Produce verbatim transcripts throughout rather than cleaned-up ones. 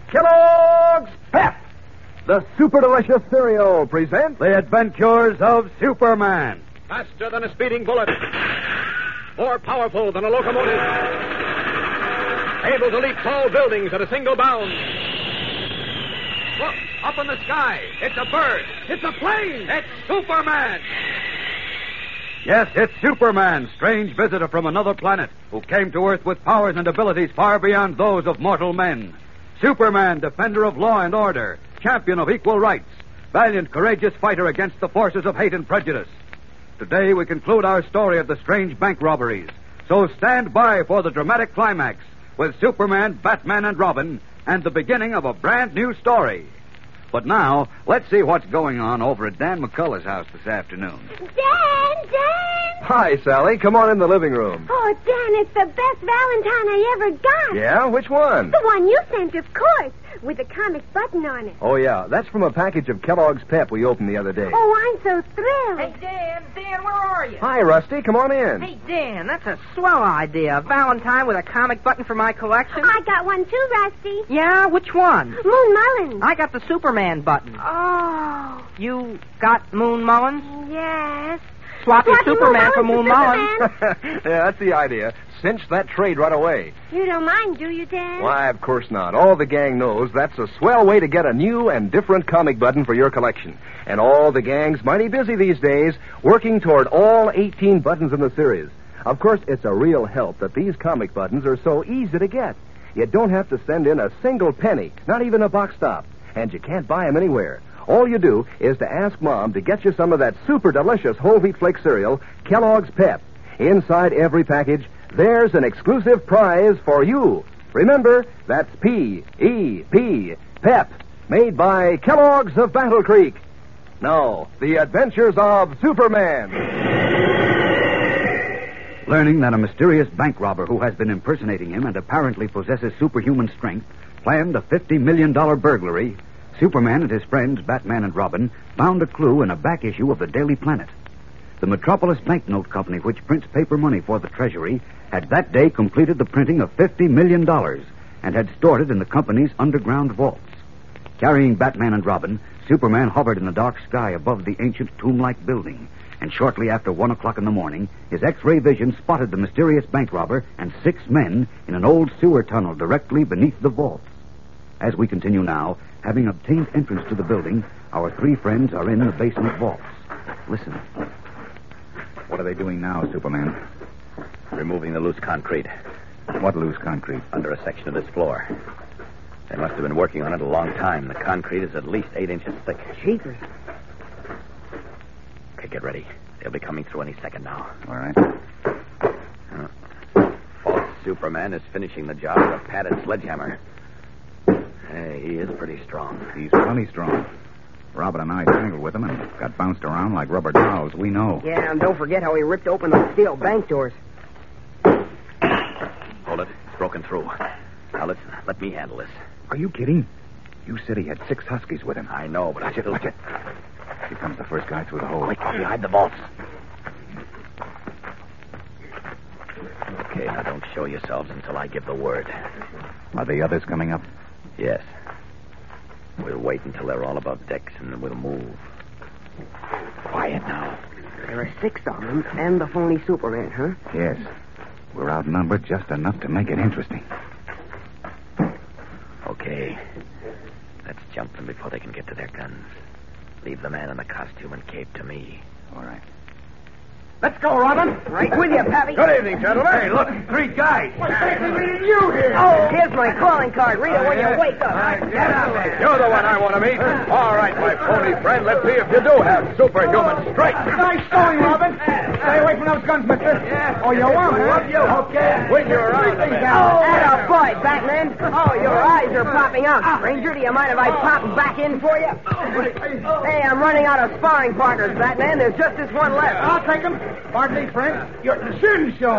Kellogg's Pep, the super delicious cereal, presents The Adventures of Superman. Faster than a speeding bullet. More powerful than a locomotive. Able to leap tall buildings at a single bound. Look, up in the sky. It's a bird. It's a plane. It's Superman. Yes, it's Superman, strange visitor from another planet, who came to Earth with powers and abilities far beyond those of mortal men. Superman, defender of law and order, champion of equal rights, valiant, courageous fighter against the forces of hate and prejudice. Today we conclude our story of the strange bank robberies. So stand by for the dramatic climax with Superman, Batman, and Robin, and the beginning of a brand new story. But now, let's see what's going on over at Dan McCullough's house this afternoon. Dan, Dan! Hi, Sally. Come on in the living room. Oh, Dan, it's the best Valentine I ever got. Yeah? Which one? The one you sent, of course, with a comic button on it. Oh, yeah. That's from a package of Kellogg's Pep we opened the other day. Oh, I'm so thrilled. Hey, Dan, Dan, where are you? Hi, Rusty. Come on in. Hey, Dan, that's a swell idea. A Valentine with a comic button for my collection. I got one too, Rusty. Yeah, which one? Moon Mullins. I got the Superman button. Oh. You got Moon Mullins? Yes. Swap your Swapping Superman for Moon Moon Mullins Mullins. for Superman. Yeah, that's the idea. Cinch that trade right away. You don't mind, do you, Dan? Why, of course not. All the gang knows that's a swell way to get a new and different comic button for your collection. And all the gang's mighty busy these days, working toward all eighteen buttons in the series. Of course, it's a real help that these comic buttons are so easy to get. You don't have to send in a single penny, not even a box stop. And you can't buy them anywhere. All you do is to ask Mom to get you some of that super delicious whole wheat flake cereal, Kellogg's Pep. Inside every package, there's an exclusive prize for you. Remember, that's P E P, Pep, made by Kellogg's of Battle Creek. Now, the adventures of Superman. Learning that a mysterious bank robber who has been impersonating him and apparently possesses superhuman strength planned a fifty million dollars burglary, Superman and his friends, Batman and Robin, found a clue in a back issue of the Daily Planet. The Metropolis Banknote Company, which prints paper money for the Treasury, had that day completed the printing of fifty million dollars and had stored it in the company's underground vaults. Carrying Batman and Robin, Superman hovered in the dark sky above the ancient tomb-like building, and shortly after one o'clock in the morning, his X-ray vision spotted the mysterious bank robber and six men in an old sewer tunnel directly beneath the vaults. As we continue now, having obtained entrance to the building, our three friends are in the basement vaults. Listen. What are they doing now, Superman? Removing the loose concrete What loose concrete? under a section of this floor. They must have been working on it a long time. The concrete is at least eight inches thick. Jeepers. Okay, get ready. They'll be coming through any second now. All right. Uh, false Superman is finishing the job with a padded sledgehammer. Hey, he is pretty strong. He's plenty strong. Robin and I tangled with him and got bounced around like rubber dolls. We know. Yeah, and don't forget how he ripped open those steel bank doors. Hold it. It's broken through. Now, listen. Let me handle this. Are you kidding? You said he had six huskies with him. I know, but Watch I it, watch it. Here comes the first guy through the hole. Quick, behind the vaults. Okay, now don't show yourselves until I give the word. Are the others coming up? Yes. We'll wait until they're all above decks, and then we'll move. Quiet now. There are six of them, and the phony Superman, huh? Yes. We're outnumbered just enough to make it interesting. Okay. Let's jump them before they can get to their guns. Leave the man in the costume and cape to me. All right. Let's go, Robin. Right with you, Pappy. Good evening, gentlemen. Hey, look, three guys. What's taking you here? Oh, here's my calling card. Read it when you wake up. Get out there. You're the one I want to meet. All right, my phony friend. Let's see if you do have superhuman strength. Nice going, Robin. Stay away from those guns, mister. Yeah. Oh, you won't, huh? You. Okay. With your eyes, Oh, atta boy, Batman. Oh, your eyes are popping out. Stranger, do you mind if I pop back in for you? Hey, I'm running out of sparring partners, Batman. There's just this one left. I'll take them. Pardon me, friend. You're the shooting show.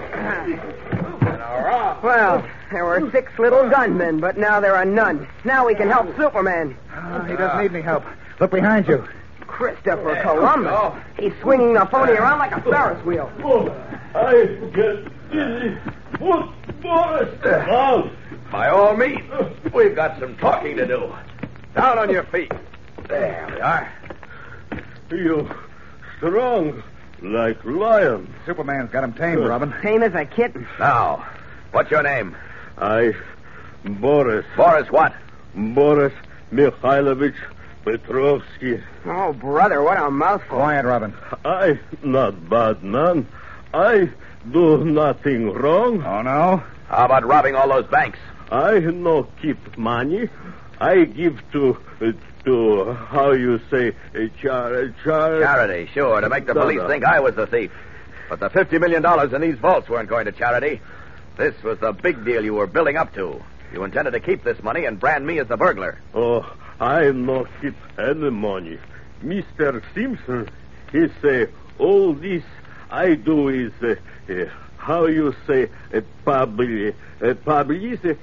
Well, there were six little gunmen, but now there are none. Now we can help Superman. Oh, he doesn't need any help. Look behind you. Christopher Columbus. He's swinging the phony around like a Ferris wheel. I get dizzy. Football. By all means. We've got some talking to do. Down on your feet. There we are. You strong like lion. Superman's got him tamed, Robin. Tame as a kitten. Now, what's your name? I, Boris. Boris what? Boris Mikhailovich Petrovsky. Oh, brother, what a mouthful. Quiet, Robin. I not bad man. I do nothing wrong. Oh, no? How about robbing all those banks? I no keep money. I give to, uh, to how you say, uh, char, char... Charity, sure, to make the police No, no. think I was the thief. But the fifty million dollars in these vaults weren't going to charity. This was the big deal you were building up to. You intended to keep this money and brand me as the burglar. Oh, I no keep any money. Mister Simpson, he say, all this I do is, uh, uh, how you say, uh, public, uh, publicity.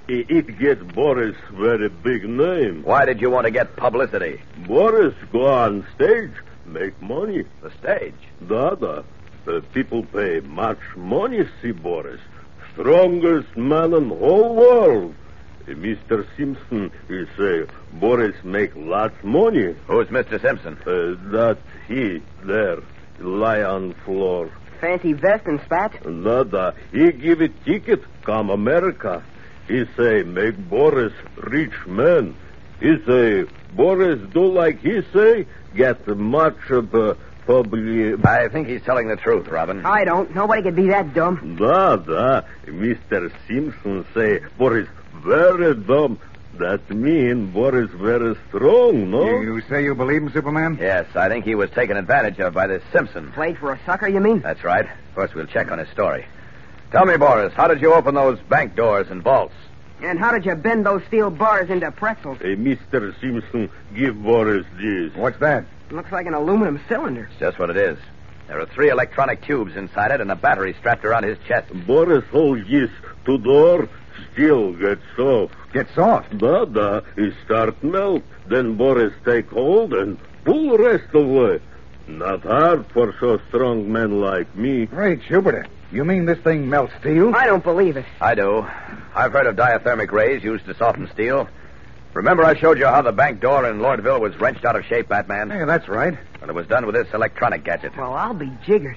It get Boris very big name. Why did you want to get publicity? Boris go on stage, make money. The stage? Da, da. Uh, people pay much money see Boris. Strongest man in whole world. Uh, Mister Simpson, he say, Boris make lots money. Who's Mister Simpson? Uh, that he there, lie on floor. Fancy vest and spats? Da, da. He give a ticket, come America. He say, make Boris rich man. He say, Boris do like he say, get much of uh, public... I think he's telling the truth, Robin. I don't. Nobody could be that dumb. Da, da. Mister Simpson say, Boris very dumb. That mean Boris very strong, no? You, you say you believe him, Superman? Yes, I think he was taken advantage of by this Simpson. Played for a sucker, you mean? That's right. Of course, we'll check on his story. Tell me, Boris, how did you open those bank doors and vaults? And how did you bend those steel bars into pretzels? Hey, Mister Simpson, give Boris this. What's that? Looks like an aluminum cylinder. It's just what it is. There are three electronic tubes inside it and a battery strapped around his chest. Boris hold this to door, still get soft. Get soft. Da, da. He start melt. Then Boris take hold and pull rest away. Not hard for so strong men like me. Great Jupiter. You mean this thing melts steel? I don't believe it. I do. I've heard of diathermic rays used to soften steel. Remember I showed you how the bank door in Lordville was wrenched out of shape, Batman? Hey, that's right. And it was done with this electronic gadget. Well, I'll be jiggered.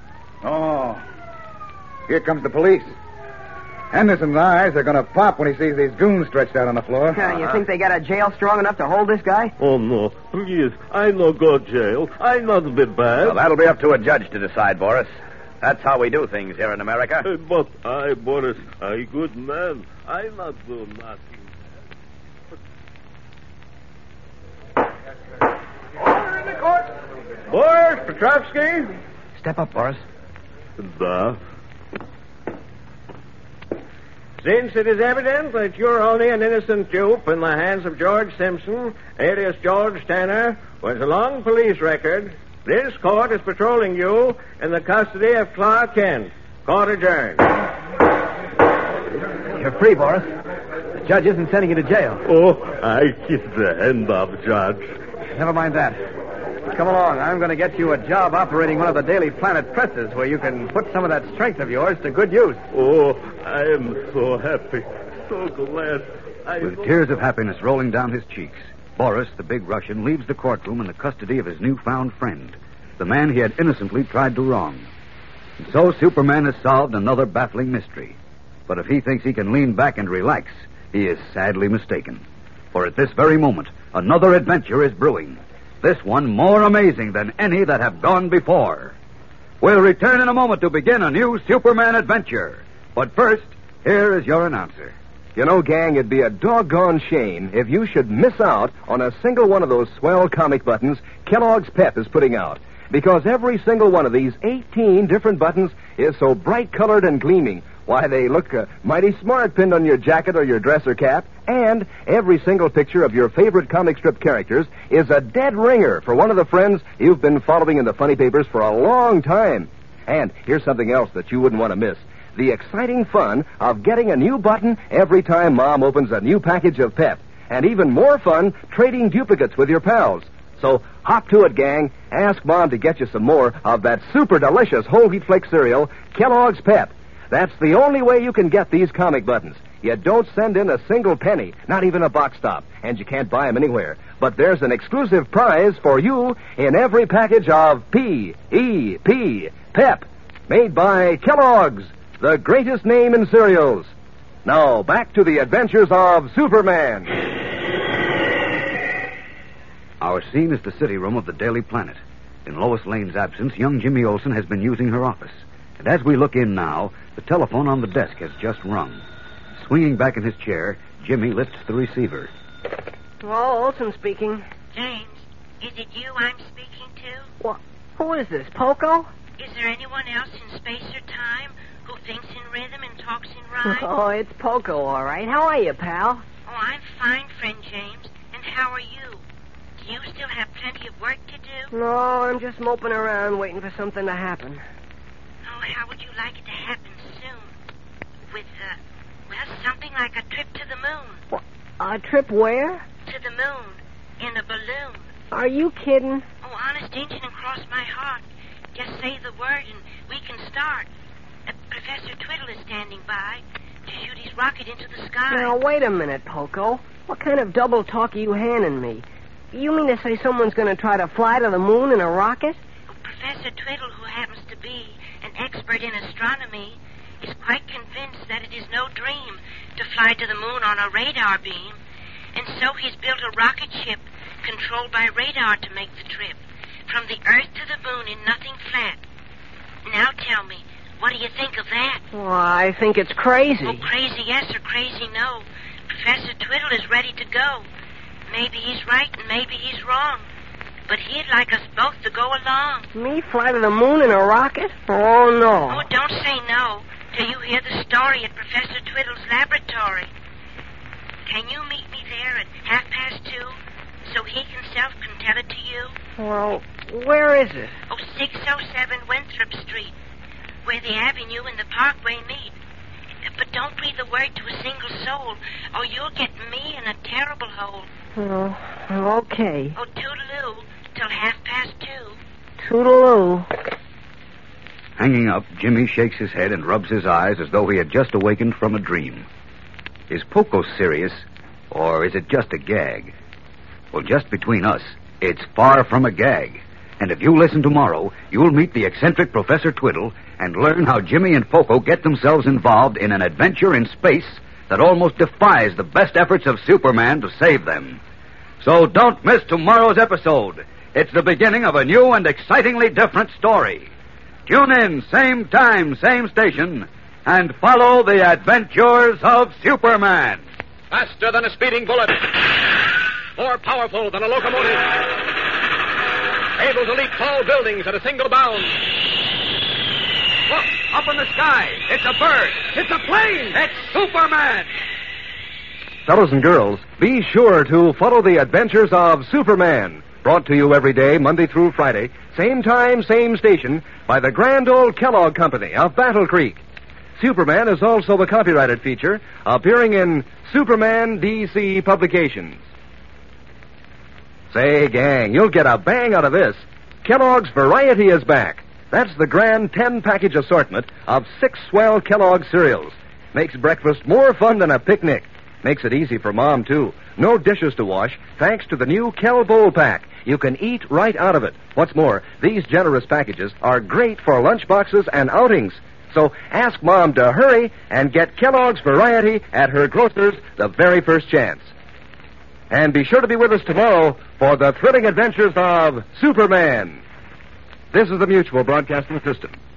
Oh. Here comes the police. Henderson's eyes are going to pop when he sees these goons stretched out on the floor. Uh, you think they got a jail strong enough to hold this guy? Oh, no. Please, I no go jail. I not be bad. Well, that'll be up to a judge to decide, Boris. That's how we do things here in America. Uh, But I, Boris, I good man. I not do nothing. Order in the court. Boris Petrovsky. Step up, Boris. Da. Since it is evident that you're only an innocent dupe in the hands of George Simpson, alias George Tanner, with a long police record, this court is patrolling you in the custody of Clark Kent. Court adjourned. You're free, Boris. The judge isn't sending you to jail. Oh, I kiss the hand off, Judge. Never mind that. Come along. I'm going to get you a job operating one of the Daily Planet presses where you can put some of that strength of yours to good use. Oh, I am so happy. So glad. I With know- tears of happiness rolling down his cheeks, Boris, the big Russian, leaves the courtroom in the custody of his newfound friend, the man he had innocently tried to wrong. And so Superman has solved another baffling mystery. But if he thinks he can lean back and relax, he is sadly mistaken. For at this very moment, another adventure is brewing. This one more amazing than any that have gone before. We'll return in a moment to begin a new Superman adventure. But first, here is your announcer. You know, gang, it'd be a doggone shame if you should miss out on a single one of those swell comic buttons Kellogg's Pep is putting out. Because every single one of these eighteen different buttons is so bright-colored and gleaming. Why, they look uh, mighty smart pinned on your jacket or your dress or cap. And every single picture of your favorite comic strip characters is a dead ringer for one of the friends you've been following in the funny papers for a long time. And here's something else that you wouldn't want to miss. The exciting fun of getting a new button every time Mom opens a new package of Pep. And even more fun trading duplicates with your pals. So hop to it, gang. Ask Mom to get you some more of that super delicious whole wheat flake cereal, Kellogg's Pep. That's the only way you can get these comic buttons. You don't send in a single penny, not even a box stop, and you can't buy them anywhere. But there's an exclusive prize for you in every package of P E P, Pep, made by Kellogg's, the greatest name in cereals. Now, back to the adventures of Superman. Our scene is the city room of the Daily Planet. In Lois Lane's absence, young Jimmy Olsen has been using her office. And as we look in now, the telephone on the desk has just rung. Swinging back in his chair, Jimmy lifts the receiver. Oh, Olsen speaking. James, is it you I'm speaking to? What? Who is this, Poco? Is there anyone else in space or time who thinks in rhythm and talks in rhyme? Oh, it's Poco, all right. How are you, pal? Oh, I'm fine, friend James. And how are you? Do you still have plenty of work to do? No, I'm just moping around waiting for something to happen. Oh, how would you like it to happen soon? With, uh, well, something like a trip to the moon. What? A trip where? To the moon. In a balloon. Are you kidding? Oh, honest Injun, and cross my heart. Just say the word and we can start. Uh, Professor Twiddle is standing by to shoot his rocket into the sky. Now, wait a minute, Poco. What kind of double talk are you handing me? You mean to say someone's going to try to fly to the moon in a rocket? Oh, Professor Twiddle, who happens to be an expert in astronomy, is quite convinced that it is no dream to fly to the moon on a radar beam. And so he's built a rocket ship controlled by radar to make the trip from the Earth to the moon in nothing flat. Now tell me, what do you think of that? Well, I think it's crazy. Oh, crazy yes or crazy no. Professor Twiddle is ready to go. Maybe he's right and maybe he's wrong. But he'd like us both to go along. Me fly to the moon in a rocket? Oh, no. Oh, don't say no till you hear the story at Professor Twiddle's laboratory. Can you meet me there at half past two so he himself can tell it to you? Well, where is it? Oh, six oh seven Winthrop Street, where the avenue and the parkway meet. But don't breathe a word to a single soul, or you'll get me in a terrible hole. Oh, okay. Oh, toodaloo, till half past two. Toodaloo. Hanging up, Jimmy shakes his head and rubs his eyes as though he had just awakened from a dream. Is Poco serious, or is it just a gag? Well, just between us, it's far from a gag. And if you listen tomorrow, you'll meet the eccentric Professor Twiddle and learn how Jimmy and Poco get themselves involved in an adventure in space that almost defies the best efforts of Superman to save them. So don't miss tomorrow's episode. It's the beginning of a new and excitingly different story. Tune in, same time, same station, and follow the adventures of Superman. Faster than a speeding bullet. More powerful than a locomotive. Able to leap tall buildings at a single bound. Look, up in the sky. It's a bird. It's a plane. It's Superman. Fellows and girls, be sure to follow the adventures of Superman. Brought to you every day, Monday through Friday, same time, same station, by the grand old Kellogg Company of Battle Creek. Superman is also the copyrighted feature, appearing in Superman D C Publications. Say, gang, you'll get a bang out of this. Kellogg's Variety is back. That's the grand ten-package assortment of six swell Kellogg cereals. Makes breakfast more fun than a picnic. Makes it easy for Mom, too. No dishes to wash, thanks to the new Kell Bowl Pack. You can eat right out of it. What's more, these generous packages are great for lunchboxes and outings. So ask Mom to hurry and get Kellogg's Variety at her grocer's the very first chance. And be sure to be with us tomorrow for the thrilling adventures of Superman. This is the Mutual Broadcasting System.